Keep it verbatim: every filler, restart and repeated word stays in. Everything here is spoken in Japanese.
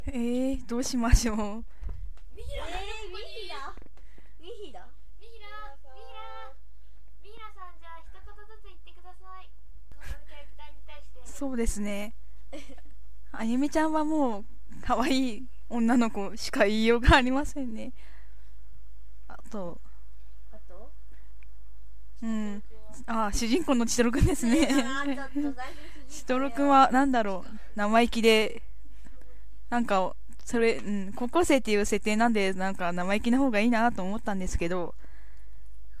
えー、どうしましょう。 ミヒラ、えー、ミヒラミヒラミヒラ、ミヒラ、ミヒラさん、じゃあ一言ずつ言ってください。このキャラクターに対して。 そうですね。あゆみちゃんはもう可愛い女の子しか言いようがありませんね。あと、 あとうん、あ、主人公の千トロくんですね。 あーちょっと最初千トロくんはなんだろう、生意気で、なんかそれ、うん、高校生っていう設定なんでなんか生意気な方がいいなと思ったんですけど、